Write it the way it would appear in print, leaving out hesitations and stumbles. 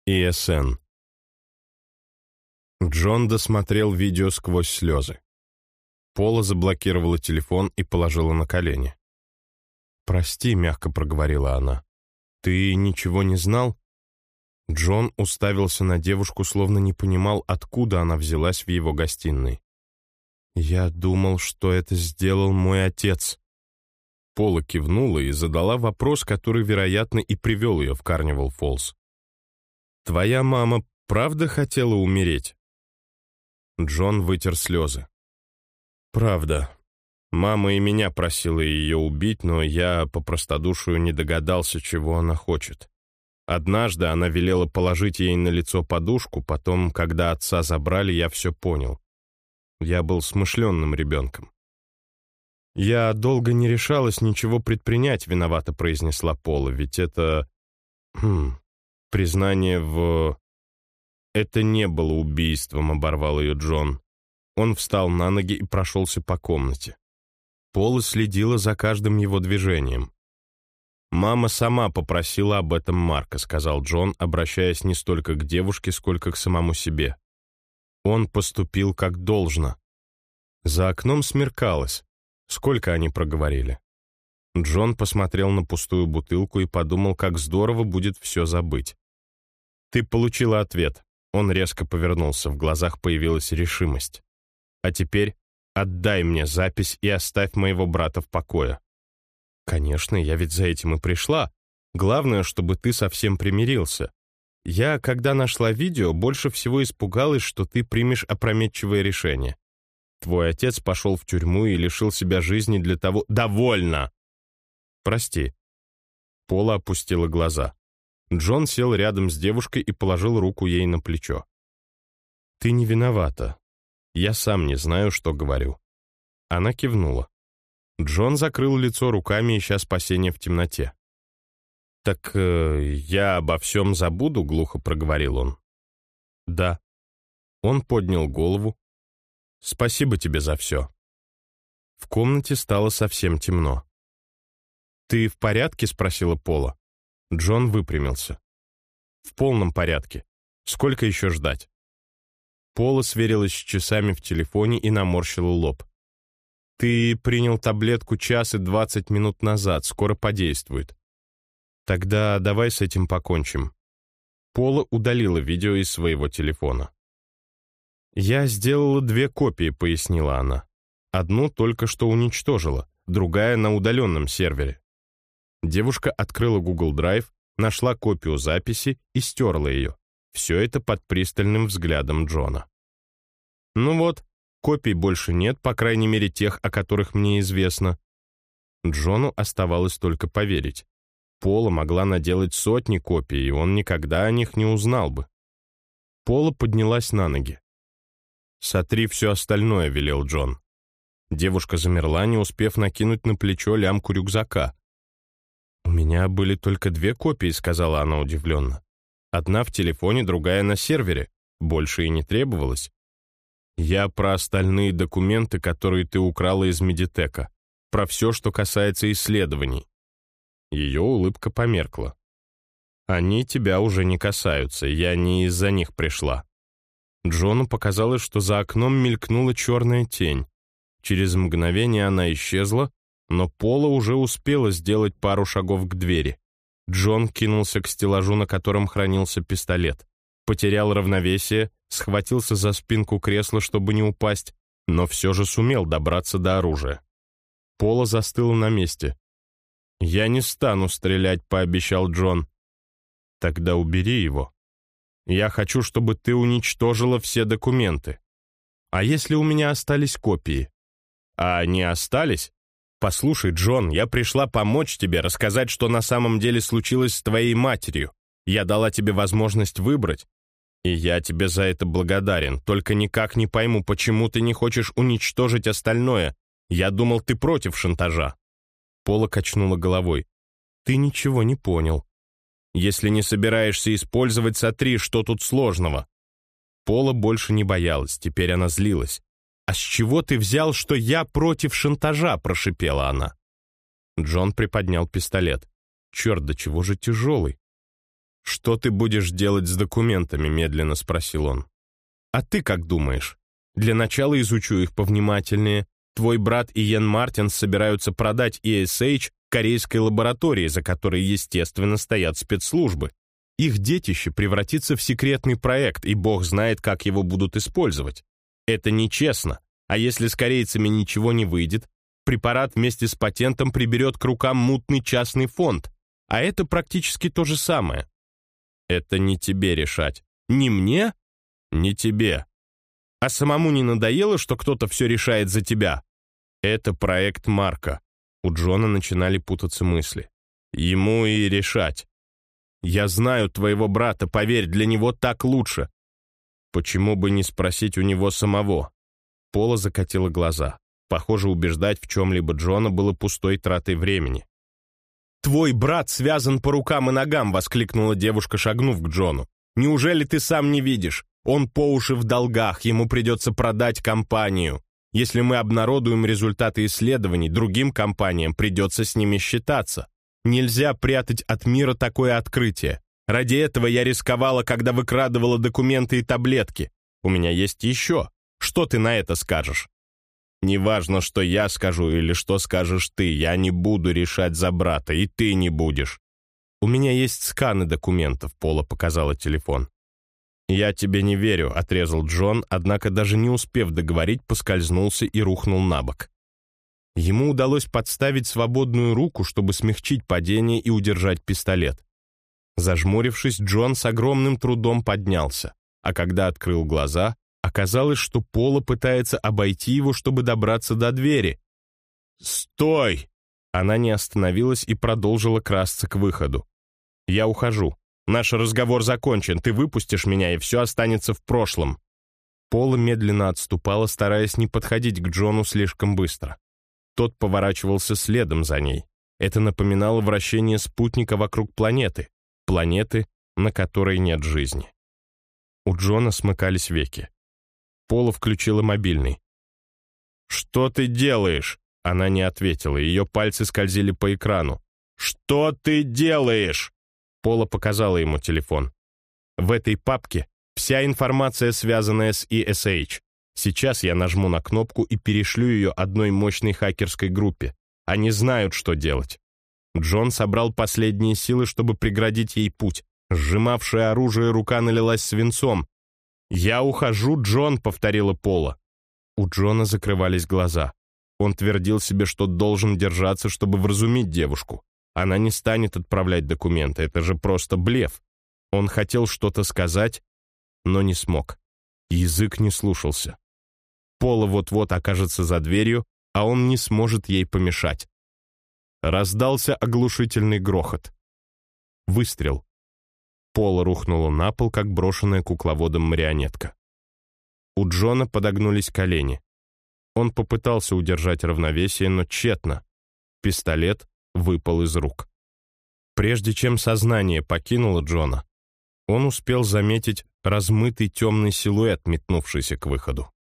ИСН. Джон досмотрел видео сквозь слезы. Пола заблокировала телефон и положила на колени. «Прости», — мягко проговорила она. «Ты ничего не знал?» Джон уставился на девушку, словно не понимал, откуда она взялась в его гостиной. «Я думал, что это сделал мой отец». Пола кивнула и задала вопрос, который, вероятно, и привел ее в Карнивал Фоллс. «Твоя мама правда хотела умереть?» Джон вытер слезы. «Правда. Мама и меня просила ее убить, но я по простодушию не догадался, чего она хочет. Однажды она велела положить ей на лицо подушку, потом, когда отца забрали, я все понял. Я был смышленным ребенком». «Я долго не решалась ничего предпринять», — виновато произнесла Пола, «ведь это... признание в...» «Это не было убийством», — оборвал ее Джон. Он встал на ноги и прошелся по комнате. Пола следила за каждым его движением. «Мама сама попросила об этом Марка», — сказал Джон, обращаясь не столько к девушке, сколько к самому себе. «Он поступил как должно». За окном смеркалось. Сколько они проговорили? Джон посмотрел на пустую бутылку и подумал, как здорово будет все забыть. «Ты получила ответ». Он резко повернулся, в глазах появилась решимость. «А теперь отдай мне запись и оставь моего брата в покое». «Конечно, я ведь за этим и пришла. Главное, чтобы ты совсем примирился. Я, когда нашла видео, больше всего испугалась, что ты примешь опрометчивое решение. Твой отец пошел в тюрьму и лишил себя жизни для того...» «Довольно!» «Прости». Пола опустила глаза. Джон сел рядом с девушкой и положил руку ей на плечо. «Ты не виновата. Я сам не знаю, что говорю». Она кивнула. Джон закрыл лицо руками, ища спасения в темноте. «Так я обо всем забуду?» — глухо проговорил он. «Да». Он поднял голову. «Спасибо тебе за все». В комнате стало совсем темно. «Ты в порядке?» — спросила Пола. Джон выпрямился. «В полном порядке. Сколько еще ждать?» Пола сверилась с часами в телефоне и наморщила лоб. «Ты принял таблетку 1 час и 20 минут назад, скоро подействует. Тогда давай с этим покончим». Пола удалила видео из своего телефона. «Я сделала 2 копии», — пояснила она. «Одну только что уничтожила, другая на удаленном сервере». Девушка открыла Google Drive, нашла копию записи и стерла ее. Все это под пристальным взглядом Джона. «Ну вот, копий больше нет, по крайней мере тех, о которых мне известно». Джону оставалось только поверить. Пола могла наделать сотни копий, и он никогда о них не узнал бы. Пола поднялась на ноги. «Сотри все остальное», — велел Джон. Девушка замерла, не успев накинуть на плечо лямку рюкзака. «У меня были только 2 копии», — сказала она удивленно. «Одна в телефоне, другая на сервере. Больше и не требовалось. Я про остальные документы, которые ты украла из Медитека. Про все, что касается исследований». Ее улыбка померкла. «Они тебя уже не касаются, я не из-за них пришла». Джону показалось, что за окном мелькнула черная тень. Через мгновение она исчезла, но Пола уже успела сделать пару шагов к двери. Джон кинулся к стеллажу, на котором хранился пистолет. Потерял равновесие, схватился за спинку кресла, чтобы не упасть, но все же сумел добраться до оружия. Пола застыла на месте. «Я не стану стрелять», — пообещал Джон. «Тогда убери его. Я хочу, чтобы ты уничтожила все документы. А если у меня остались копии?» «А они остались? Послушай, Джон, я пришла помочь тебе, рассказать, что на самом деле случилось с твоей матерью. Я дала тебе возможность выбрать. И я тебе за это благодарен, только никак не пойму, почему ты не хочешь уничтожить остальное. Я думал, ты против шантажа». Пола качнула головой. «Ты ничего не понял. Если не собираешься использовать, сотри, что тут сложного». Пола больше не боялась, теперь она злилась. «А с чего ты взял, что я против шантажа?» — прошипела она. Джон приподнял пистолет. «Черт, до чего же тяжелый». «Что ты будешь делать с документами?» — медленно спросил он. «А ты как думаешь? Для начала изучу их повнимательнее. Твой брат и Иэн Мартинс собираются продать ESH корейской лаборатории, за которой, естественно, стоят спецслужбы. Их детище превратится в секретный проект, и бог знает, как его будут использовать. Это нечестно, а если с корейцами ничего не выйдет, препарат вместе с патентом приберет к рукам мутный частный фонд, а это практически то же самое. Это не тебе решать. Не мне, не тебе. А самому не надоело, что кто-то все решает за тебя? Это проект Марка». У Джона начинали путаться мысли. «Ему и решать. Я знаю твоего брата, поверь, для него так лучше. Почему бы не спросить у него самого?» Пола закатила глаза. Похоже, убеждать в чем-либо Джона было пустой тратой времени. «Твой брат связан по рукам и ногам!» — воскликнула девушка, шагнув к Джону. «Неужели ты сам не видишь? Он по уши в долгах, ему придется продать компанию. Если мы обнародуем результаты исследований, другим компаниям придется с ними считаться. Нельзя прятать от мира такое открытие. Ради этого я рисковала, когда выкрадывала документы и таблетки. У меня есть еще. Что ты на это скажешь?» «Неважно, что я скажу или что скажешь ты, я не буду решать за брата, и ты не будешь. У меня есть сканы документов», — Пола показала телефон. «Я тебе не верю», — отрезал Джон, однако даже не успев договорить, поскользнулся и рухнул на бок. Ему удалось подставить свободную руку, чтобы смягчить падение и удержать пистолет. Зажмурившись, Джон с огромным трудом поднялся, а когда открыл глаза, оказалось, что Пола пытается обойти его, чтобы добраться до двери. «Стой!» Она не остановилась и продолжила красться к выходу. «Я ухожу. Наш разговор закончен, ты выпустишь меня, и все останется в прошлом». Пола медленно отступала, стараясь не подходить к Джону слишком быстро. Тот поворачивался следом за ней. Это напоминало вращение спутника вокруг планеты, на которой нет жизни. У Джона смыкались веки. Пола включила мобильный. «Что ты делаешь?» Она не ответила, ее пальцы скользили по экрану. «Что ты делаешь?» Пола показала ему телефон. «В этой папке вся информация, связанная с ESH. Сейчас я нажму на кнопку и перешлю ее одной мощной хакерской группе. Они знают, что делать». Джон собрал последние силы, чтобы преградить ей путь. Сжимавшая оружие рука налилась свинцом. «Я ухожу, Джон», — повторила Пола. У Джона закрывались глаза. Он твердил себе, что должен держаться, чтобы вразумить девушку. Она не станет отправлять документы, это же просто блеф. Он хотел что-то сказать, но не смог. Язык не слушался. Пола вот-вот окажется за дверью, а он не сможет ей помешать. Раздался оглушительный грохот. Выстрел. Пола рухнула на пол, как брошенная кукловодом марионетка. У Джона подогнулись колени. Он попытался удержать равновесие, но тщетно. Пистолет выпал из рук. Прежде чем сознание покинуло Джона, он успел заметить размытый темный силуэт, метнувшийся к выходу.